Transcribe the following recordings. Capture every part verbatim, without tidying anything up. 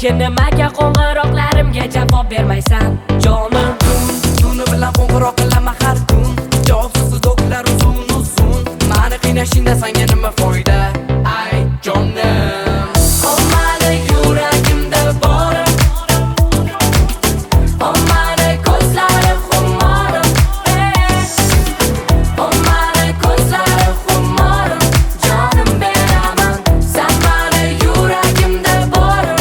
lekin nimaga qo'ng'iroqlarimga javob bermaysan jonim? Tuni bilan qo'ng'iroq qilaman har kun, javobsiz do'klar uzun uzun. Mani qiynashingda senga nima foyda? Ay jonim, Omani yuragimda borim, omani ko'zlari xumorim, omani ko'zlari xumorim, jonim beraman, sen mani yuragimda borim.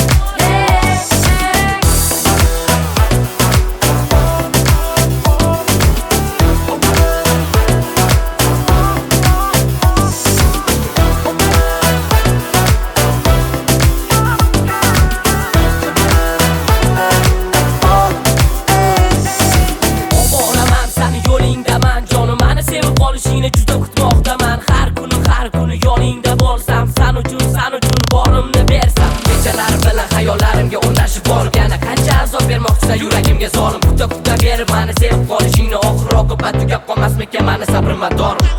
Oboraman seni yo'lingdaman, jonim meni sevib qolishingni juda kutmoqdaman. Har kuni har kuni yoningda bo'lsam, sen uchun sen uchun borimni bersam. Kechalar bilan xayollarimga o'rnashib borgani qancha azob bermoqchisan yuragimga zolim. Kuta kuta berib meni sevib qolishingni, oxir oqibat tugab qolmasmikan meni sabrim va dorim.